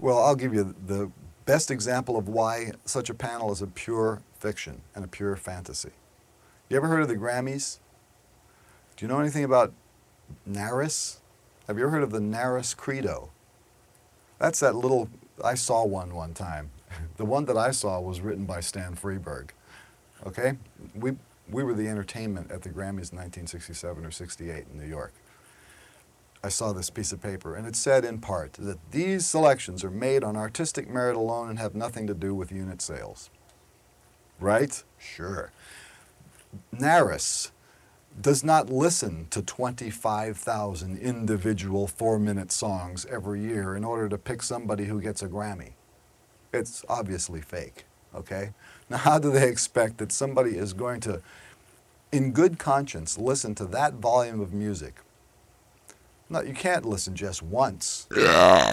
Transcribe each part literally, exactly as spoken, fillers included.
Well, I'll give you the best example of why such a panel is a pure fiction and a pure fantasy. You ever heard of the Grammys? Do you know anything about NARAS? Have you ever heard of the NARAS Credo? That's that little, I saw one one time. The one that I saw was written by Stan Freberg. Okay? We, we were the entertainment at the Grammys in nineteen sixty-seven or sixty-eight in New York. I saw this piece of paper, and it said in part that these selections are made on artistic merit alone and have nothing to do with unit sales. Right? Sure. NARAS does not listen to twenty-five thousand individual four-minute songs every year in order to pick somebody who gets a Grammy. It's obviously fake, okay? Now, how do they expect that somebody is going to, in good conscience, listen to that volume of music? No, you can't listen just once. You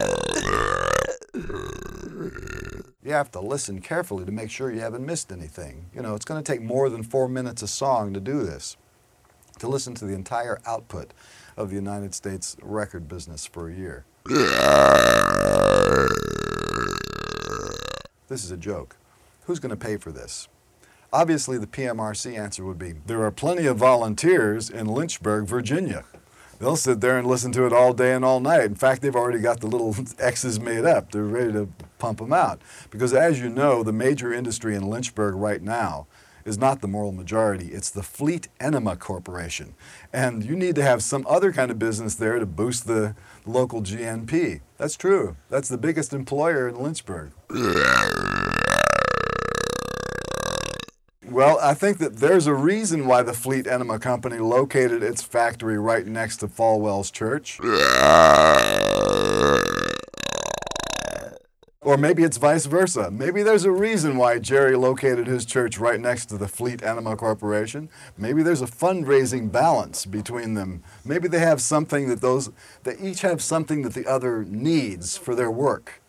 have to listen carefully to make sure you haven't missed anything. You know, it's going to take more than four minutes a song to do this, to listen to the entire output of the United States record business for a year. This is a joke. Who's going to pay for this? Obviously, the P M R C answer would be, there are plenty of volunteers in Lynchburg, Virginia. They'll sit there and listen to it all day and all night. In fact, they've already got the little X's made up. They're ready to pump them out. Because as you know, the major industry in Lynchburg right now is not the moral majority. It's the Fleet Enema Corporation. And you need to have some other kind of business there to boost the local G N P. That's true. That's the biggest employer in Lynchburg. Well, I think that there's a reason why the Fleet Enema Company located its factory right next to Falwell's Church. Or maybe it's vice versa. Maybe there's a reason why Jerry located his church right next to the Fleet Enema Corporation. Maybe there's a fundraising balance between them. Maybe they have something that those, they each have something that the other needs for their work.